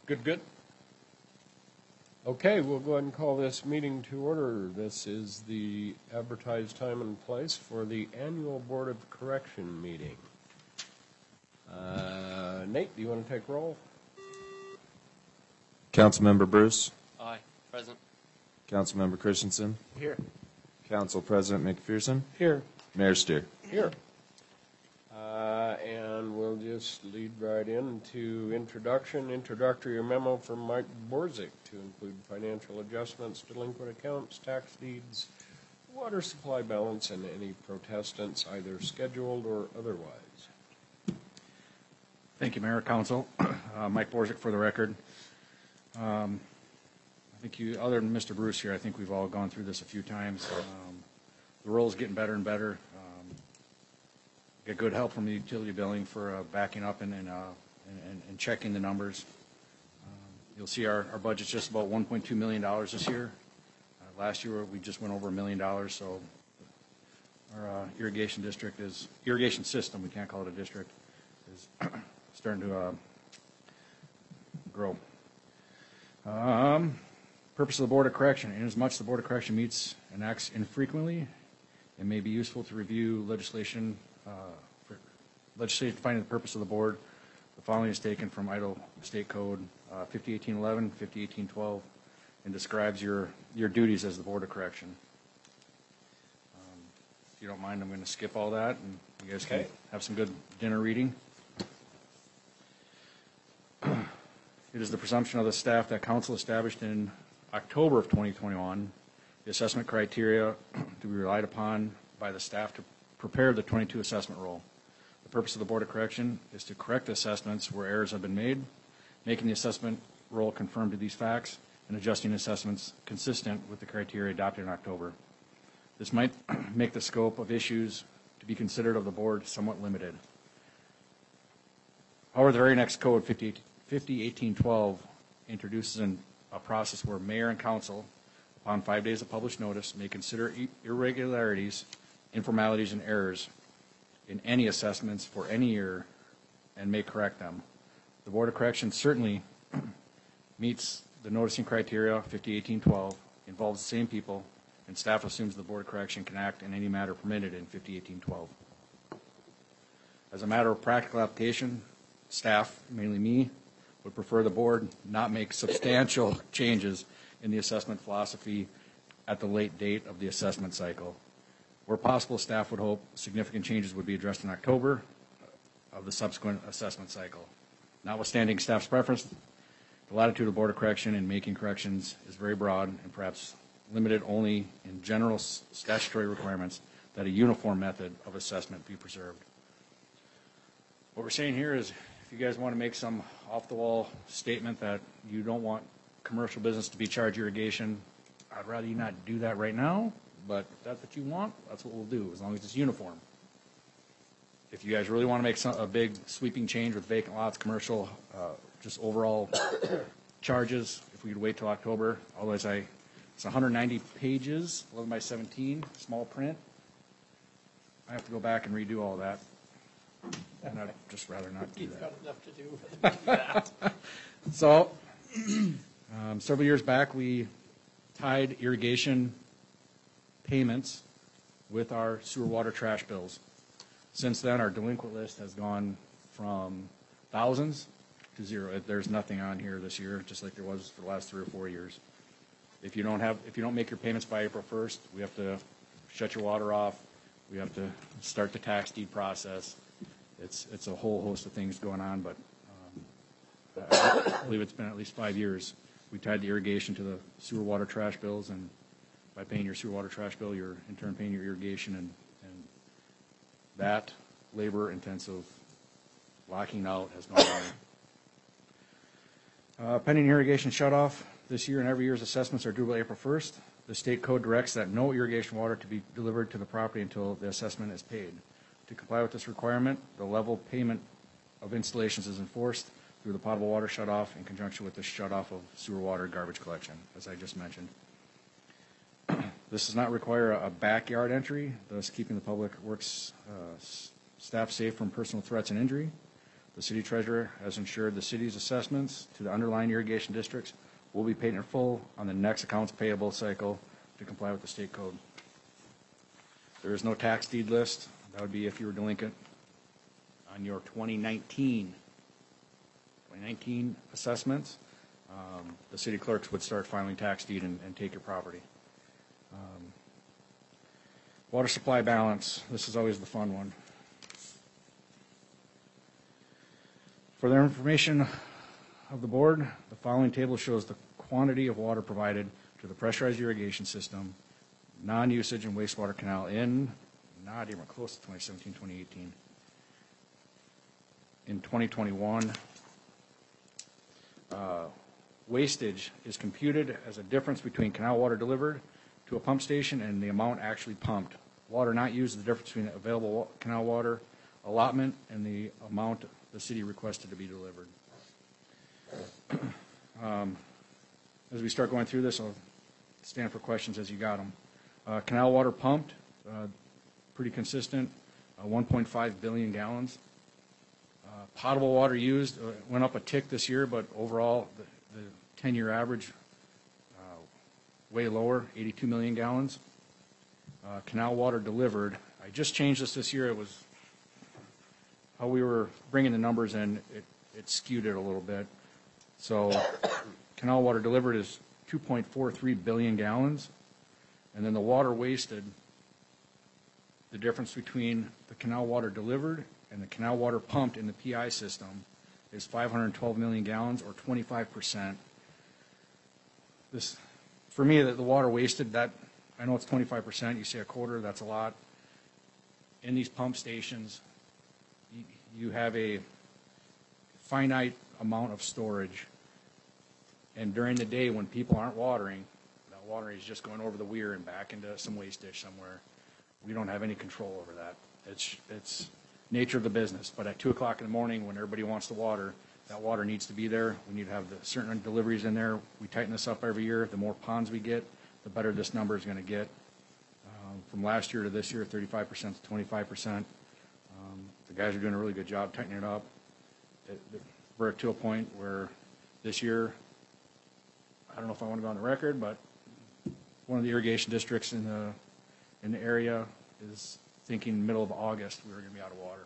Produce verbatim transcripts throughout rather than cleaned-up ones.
Good, good. Okay, we'll go ahead and call this meeting to order. This is the advertised time and place for the annual Board of Correction meeting. Uh, Nate, do you want to take roll? Councilmember Bruce. Aye. Present. Councilmember Christensen. Here. Council President McPherson. Here. Mayor Steer. Here. Uh, and we'll just lead right into introduction. Introductory memo from Mike Borzik to include financial adjustments, delinquent accounts, tax deeds, water supply balance, and any protestants, either scheduled or otherwise. Thank you, Mayor, Council. Uh, Mike Borzik for the record. Um, I think you, other than Mister Bruce here, I think we've all gone through this a few times. Um, the roll's getting better and better. Um, get good help from the utility billing for uh, backing up and and, uh, and and checking the numbers. Um, you'll see our, our budget's just about one point two million dollars this year. Uh, last year we just went over a million dollars, so our uh, irrigation district is, irrigation system, we can't call it a district, is starting to uh, grow. Um, purpose of the Board of Correction. Inasmuch the Board of Correction meets and acts infrequently, it may be useful to review legislation, uh, for legislation defining the purpose of the Board. The following is taken from Idaho State Code uh, fifty eighteen eleven, fifty eighteen twelve, and describes your, your duties as the Board of Correction. Um, if you don't mind, I'm going to skip all that, and you guys Okay. can have some good dinner reading. It is the presumption of the staff that council established in October of twenty twenty-one the assessment criteria to be relied upon by the staff to prepare the twenty-two assessment roll. The purpose of the Board of Correction is to correct assessments where errors have been made, making the assessment roll conform to these facts, and adjusting assessments consistent with the criteria adopted in October. This might make the scope of issues to be considered of the Board somewhat limited. However, the very next code, fifty eighteen twelve, introduces an, a process where mayor and council, upon five days of published notice, may consider irregularities, informalities, and errors in any assessments for any year and may correct them. The Board of Corrections certainly meets the noticing criteria, fifty eighteen twelve, involves the same people, and staff assumes the Board of Correction can act in any matter permitted in fifty eighteen twelve. As a matter of practical application, staff, mainly me, would prefer the board not make substantial changes in the assessment philosophy at the late date of the assessment cycle. Where possible, staff would hope significant changes would be addressed in October of the subsequent assessment cycle. Notwithstanding staff's preference, the latitude of Board of Correction in making corrections is very broad and perhaps limited only in general statutory requirements that a uniform method of assessment be preserved. What we're saying here is, if you guys want to make some off-the-wall statement that you don't want commercial business to be charged irrigation, I'd rather you not do that right now, but if that's what you want, that's what we'll do, as long as it's uniform. If you guys really want to make some, a big sweeping change with vacant lots, commercial, uh, just overall charges, if we could wait till October, otherwise I, it's one hundred ninety pages, eleven by seventeen, small print. I have to go back and redo all that. And I'd just rather not do You've that. got enough to do. So, um, several years back, we tied irrigation payments with our sewer water trash bills. Since then, our delinquent list has gone from thousands to zero. There's nothing on here this year, just like there was for the last three or four years. If you don't have, if you don't make your payments by April first, we have to shut your water off. We have to start the tax deed process. It's it's a whole host of things going on, but um, I believe it's been at least five years. We tied the irrigation to the sewer water trash bills, and by paying your sewer water trash bill, you're in turn paying your irrigation, and, and that labor-intensive locking out has gone on. Uh, pending irrigation shutoff this year and every year's assessments are due by April first. The state code directs that no irrigation water to be delivered to the property until the assessment is paid. To comply with this requirement, the level payment of installations is enforced through the potable water shutoff in conjunction with the shutoff of sewer water garbage collection, as I just mentioned. This does not require a backyard entry, thus keeping the public works uh, staff safe from personal threats and injury. The The city treasurer has ensured the city's assessments to the underlying irrigation districts will be paid in full on the next accounts payable cycle to comply with the state code. There is no tax deed list. That would be if you were delinquent on your twenty nineteen, twenty nineteen assessments. Um, the city clerks would start filing tax deed and, and take your property. Um, water supply balance. This is always the fun one. For their information of the board, the following table shows the quantity of water provided to the pressurized irrigation system, non-usage and wastewater canal in, not even close to twenty seventeen, twenty eighteen. In twenty twenty-one, uh, wastage is computed as a difference between canal water delivered to a pump station and the amount actually pumped. Water not used is the difference between available wa- canal water allotment and the amount the city requested to be delivered. Um, as we start going through this, I'll stand for questions as you got them. Uh, canal water pumped, uh, pretty consistent, uh, one point five billion gallons. Uh, potable water used uh, went up a tick this year, but overall the, the ten-year average uh, way lower, eighty-two million gallons. Uh, canal water delivered, I just changed this this year. It was how we were bringing the numbers in, it, it skewed it a little bit. So canal water delivered is two point four three billion gallons. And then the water wasted, the difference between the canal water delivered and the canal water pumped in the P I system is five hundred twelve million gallons, or twenty-five percent. This, for me, the, the water wasted, that, I know it's twenty-five percent. You say a quarter, that's a lot. In these pump stations, you, you have a finite amount of storage. And during the day when people aren't watering, that water is just going over the weir and back into some waste dish somewhere. We don't have any control over that. It's, it's nature of the business. But at two o'clock in the morning when everybody wants to water, that water needs to be there. We need to have the certain deliveries in there. We tighten this up every year. The more ponds we get, the better this number is going to get. Um, from last year to this year, thirty-five percent to twenty-five percent. Um, the guys are doing a really good job tightening it up. It, it, we're to a point where this year, I don't know if I want to go on the record, but one of the irrigation districts in the in the area is thinking middle of August we were going to be out of water.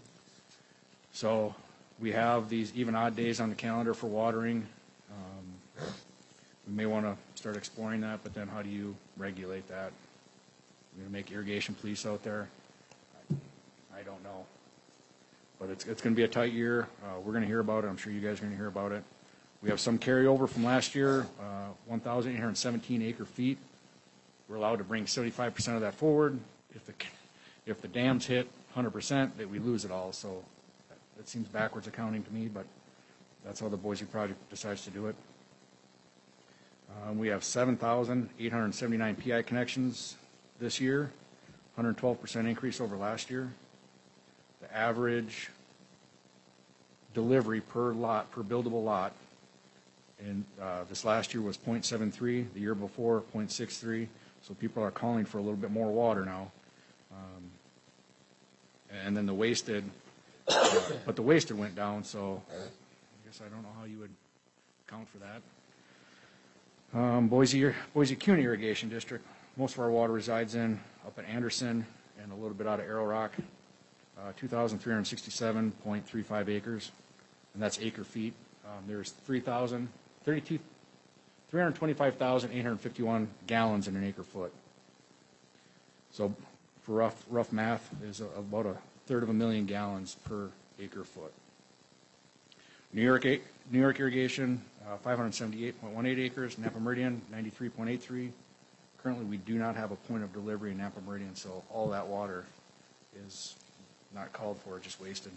So we have these even odd days on the calendar for watering. Um, we may want to start exploring that, but then how do you regulate that? We're going to make irrigation police out there? I, I don't know. But it's, it's going to be a tight year. Uh, we're going to hear about it. I'm sure you guys are going to hear about it. We have some carryover from last year, uh, one thousand eight hundred seventeen acre feet. We're allowed to bring seventy-five percent of that forward. If the, if the dams hit one hundred percent, that we lose it all. So that, that seems backwards accounting to me, but that's how the Boise project decides to do it. Um, we have seven thousand eight hundred seventy-nine P I connections this year, one hundred twelve percent increase over last year. The average delivery per lot, per buildable lot, and uh, this last year was zero point seven three, the year before zero point six three, so people are calling for a little bit more water now. Um, and then the wasted, uh, but the wasted went down, so I guess I don't know how you would account for that. Um, Boise, Boise County Irrigation District, most of our water resides in up at Anderson and a little bit out of Arrow Rock, uh, two thousand three hundred sixty-seven point three five acres, and that's acre feet. Um, there's three thousand, thirty-two, three hundred twenty-five thousand eight hundred fifty-one gallons in an acre foot. So for rough, rough math, is a, about a third of a million gallons per acre foot. New York, New York Irrigation, uh, five hundred seventy-eight point one eight acres. Napa Meridian, ninety-three point eight three. Currently, we do not have a point of delivery in Napa Meridian, so all that water is not called for, just wasted.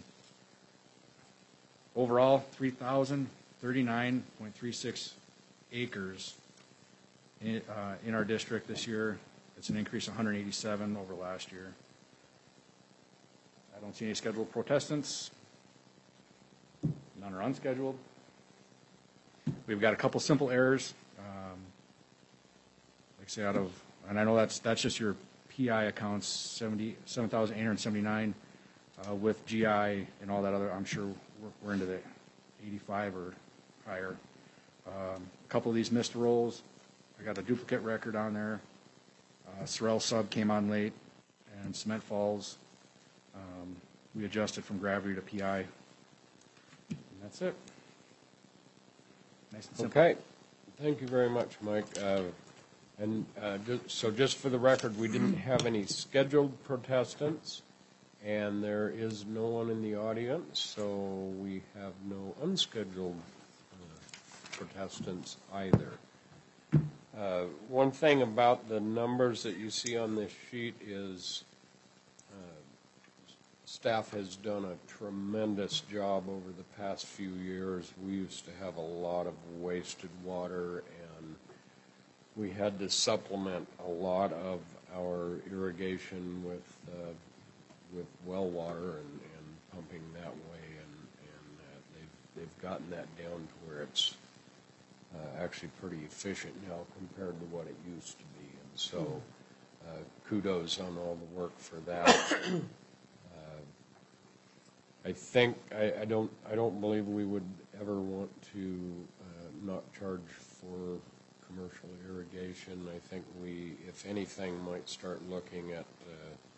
Overall, three thousand thirty-nine point three six acres in, uh, in our district this year. It's an increase of one hundred eighty-seven over last year. I don't see any scheduled protestants. None are unscheduled. We've got a couple simple errors. Um, like I say, out of, and I know that's that's just your P I accounts, seven thousand eight hundred seventy-nine. uh, with G I and all that other, I'm sure we're, we're into the eighty-five or higher. Um, a couple of these missed rolls, I got a duplicate record on there. Uh, Sorrel sub came on late, and Cement Falls, um, we adjusted from gravity to P I. And that's it. Nice and simple. Okay, thank you very much, Mike. Uh, And uh, ju- so just for the record, we didn't have any scheduled protestants, and there is no one in the audience, so we have no unscheduled uh, protestants either. Uh, One thing about the numbers that you see on this sheet is uh, staff has done a tremendous job over the past few years. We used to have a lot of wasted water, and we had to supplement a lot of our irrigation with uh, with well water and, and pumping that way, and, and uh, they've they've gotten that down to where it's uh, actually pretty efficient now compared to what it used to be. And so, uh, kudos on all the work for that. uh, I think I, I don't I don't believe we would ever want to uh, not charge for commercial irrigation. I think we, if anything, might start looking at uh,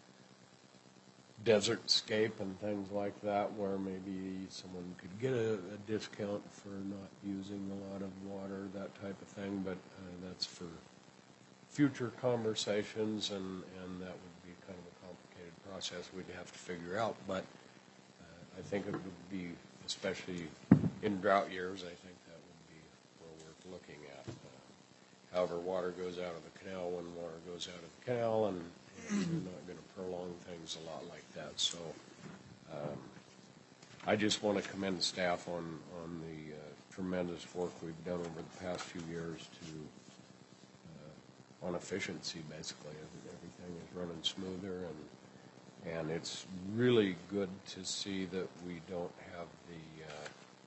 desert scape and things like that, where maybe someone could get a, a discount for not using a lot of water, that type of thing. But uh, that's for future conversations, and, and that would be kind of a complicated process we'd have to figure out. But uh, I think it would be, especially in drought years, I think that would be well worth looking at. Uh, however, water goes out of the canal when water goes out of the canal, and, and you're not going to prolong things a lot like that. So um, I just want to commend staff on, on the uh, tremendous work we've done over the past few years to uh, on efficiency, basically. Everything is running smoother, and and it's really good to see that we don't have the uh,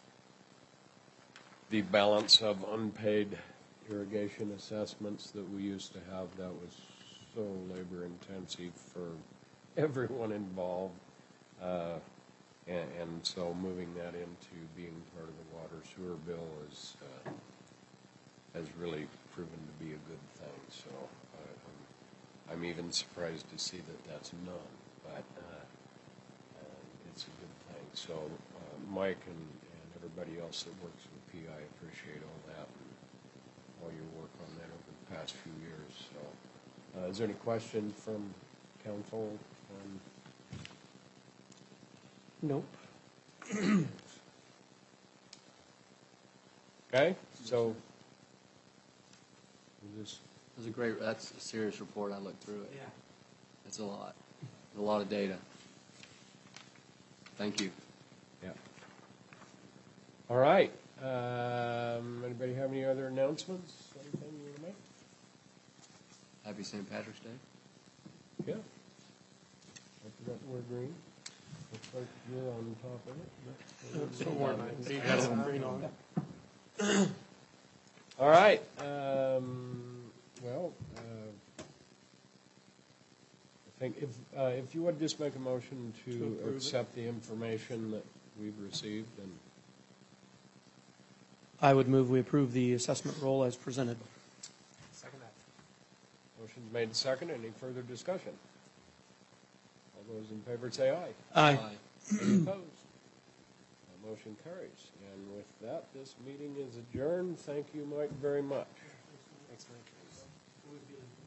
the balance of unpaid irrigation assessments that we used to have. That was so labor intensive for everyone involved, uh, and, and so moving that into being part of the water sewer bill is uh, has really proven to be a good thing. So uh, I'm, I'm even surprised to see that that's none, but uh, uh, it's a good thing. So uh, Mike and, and everybody else that works with P I appreciate all that and all your work on that over the past few years. So uh, is there any question from council on? Nope. Okay, so we'll just It was a great, that's a serious report. I looked through it. Yeah. It's a lot. A lot of data. Thank you. yeah. All right. Um, anybody have any other announcements? Anything you want to make? Happy Saint Patrick's Day. Yeah. I forgot to wear green. Looks like you're on top of it. So we're not- you got some green on. All right. Um, well, uh, I think if uh, if you would just make a motion to, To approve it. accept the information that we've received, and I would move we approve the assessment roll as presented. Second that. motion's made and second. Any further discussion? All those in favor say aye. Aye. Any opposed? The motion carries. And with that, this meeting is adjourned. Thank you, Mike, very much. Thanks, Mike.